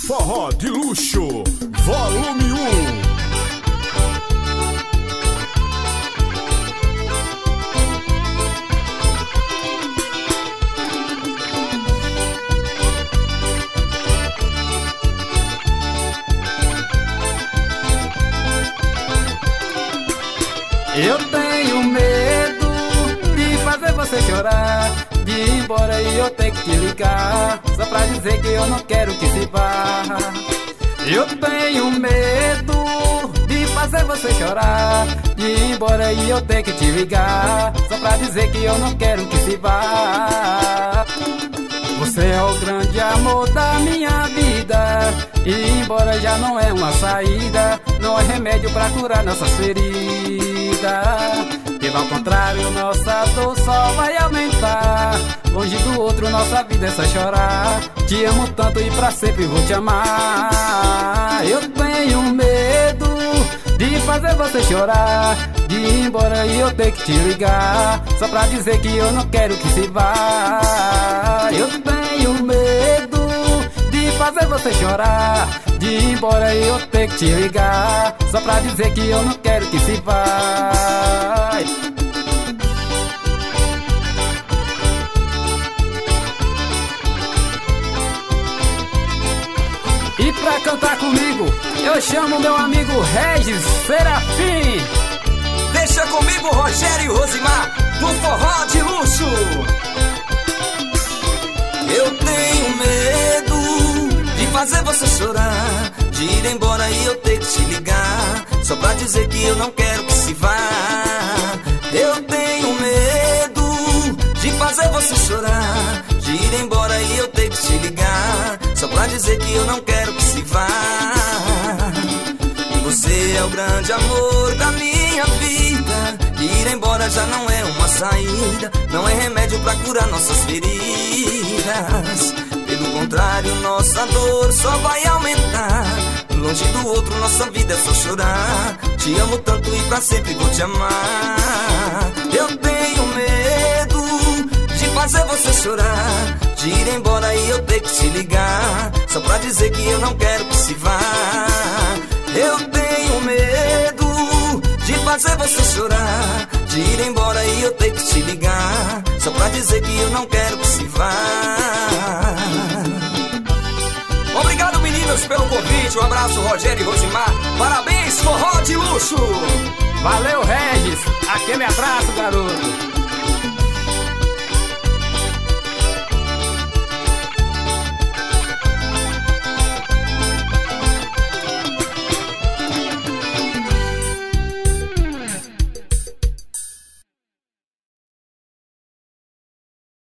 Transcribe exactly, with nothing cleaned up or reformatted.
Forró de Luxo, volume um. Eu tenho medo de fazer você chorar, de ir embora e eu ter que te ligar, só pra dizer que eu não quero que se vá. Eu tenho medo de fazer você chorar, de ir embora e eu ter que te ligar, só pra dizer que eu não quero que se vá. Você é o grande amor da minha vida, e ir embora já não é uma saída, não é remédio pra curar nossas feridas. E ao contrário, nossa dor só vai aumentar. Longe do outro, nossa vida é só chorar. Te amo tanto e pra sempre vou te amar. Eu tenho medo de fazer você chorar, de ir embora e eu ter que te ligar, só pra dizer que eu não quero que se vá. Eu tenho medo de fazer você chorar, de ir embora e eu ter que te ligar, só pra dizer que eu não quero que se vá. E pra cantar comigo, eu chamo meu amigo Regis Serafim. Deixa comigo Rogério e Rosimar, do Forró de Luxo. Eu tenho medo de fazer você chorar, de ir embora e eu ter que te ligar, só pra dizer que eu não quero que se vá. Eu tenho medo de fazer você chorar, de ir embora e eu ter que te ligar, só pra dizer que eu não quero que se vá. Você é o grande amor da minha vida, ir embora já não é uma saída, não é remédio pra curar nossas feridas. Pelo contrário, nossa dor só vai aumentar. Longe do outro, nossa vida é só chorar. Te amo tanto e pra sempre vou te amar. Eu tenho medo de fazer você chorar, de ir embora e eu ter que te ligar, só pra dizer que eu não quero que se vá. Eu tenho medo de fazer você chorar, de ir embora e eu ter que te ligar, só pra dizer que eu não quero que se vá. Obrigado, meninos, pelo convite. Um abraço, Rogério e Rosimar. Parabéns, Forró de Luxo. Valeu, Regis. Aquele abraço, garoto.